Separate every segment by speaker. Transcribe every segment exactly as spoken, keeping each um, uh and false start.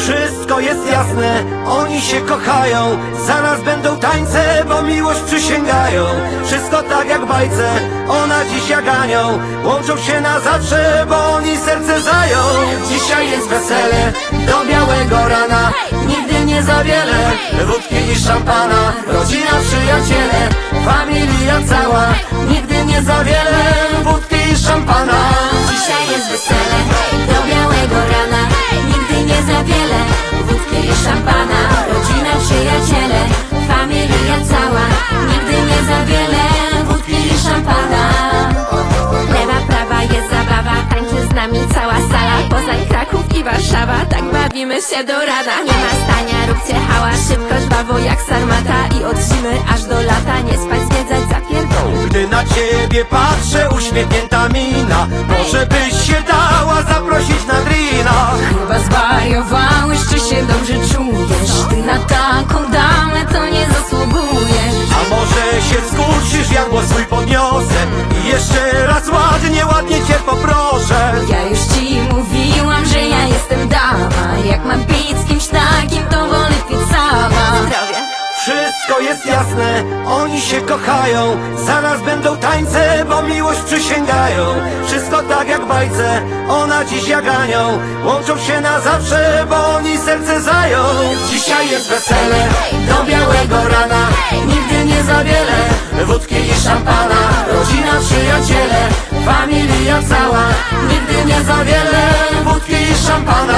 Speaker 1: Wszystko jest jasne, oni się kochają. Zaraz będą tańce, bo miłość przysięgają. Wszystko tak jak w bajce, ona dziś jak anioł. Łączą się na zawsze, bo oni serce zają. Dzisiaj jest wesele, do białego rana. Nigdy nie za wiele, wódki i szampana. Rodzina, przyjaciele, familia cała. Nigdy nie za wiele, wódki i szampana.
Speaker 2: Dzisiaj jest wesele, do białego rana. Nigdy nie za wiele, wódki i szampana. Rodzina, przyjaciele, familia cała. Nigdy nie za wiele, wódki i szampana. Lewa, prawa jest zabawa, tańczy z nami cała sala. Poznań, Kraków i Warszawa, tak bawimy się do rana. Nie ma stania, róbcie hałas, szybko, żwawo jak sarmata. I od zimy aż do lata, nie spać, zwiedzać, zapierdol.
Speaker 1: Gdy na ciebie patrzę, uśmiechnięta mina. Może byś się dała zaprosić na drina.
Speaker 2: Chyba zwariowałeś, czy się dobrze czujesz? Ty na taką damę to nie zasługujesz.
Speaker 1: A może się skurczysz, jak głos swój podniosę i jeszcze raz ładnie, ładnie cię poproszę.
Speaker 2: Ja już ci mówiłam, że ja jestem dama. Jak mam pić z kimś takim, to wolę pić sama. Zdrowie.
Speaker 1: Wszystko jest jasne, oni się kochają. Zaraz będą tańce, bo miłość przysięgają. Wszystko tak jak w bajce, ona dziś jak anioł. Łączą się na zawsze, bo oni serce zają. Dzisiaj jest wesele, do białego rana. Nigdy nie za wiele, wódki i szampana. Rodzina, przyjaciele, familia cała. Nigdy nie za wiele, wódki i szampana.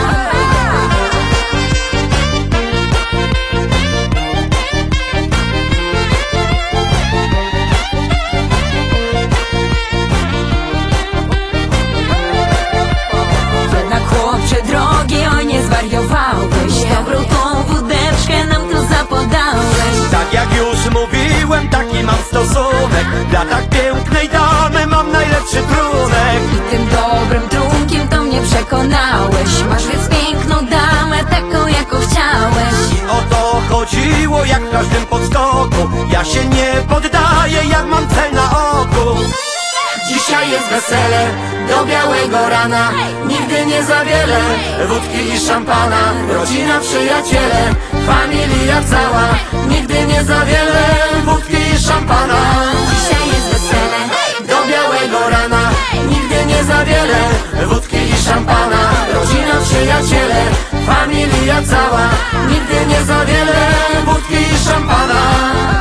Speaker 2: Drogi, oj nie zwariowałeś. Dobrą tą wódeczkę nam tu zapodałeś.
Speaker 1: Tak jak już mówiłem, taki mam stosunek. Dla tak pięknej damy mam najlepszy trunek.
Speaker 2: I tym dobrym trunkiem to mnie przekonałeś. Masz więc piękną damę, taką jaką chciałeś.
Speaker 1: I o to chodziło jak w każdym podskoku. Ja się nie poddaję, jak mam cel na oku. Dzisiaj jest wesele, do białego rana. Nigdy nie za wiele, wódki i szampana. Rodzina, przyjaciele, familia cała. Nigdy nie za wiele, wódki i szampana.
Speaker 2: Dzisiaj jest wesele,
Speaker 1: do białego rana. Nigdy nie za wiele, wódki i szampana. Rodzina, przyjaciele, familia cała. Nigdy nie za wiele, wódki i szampana.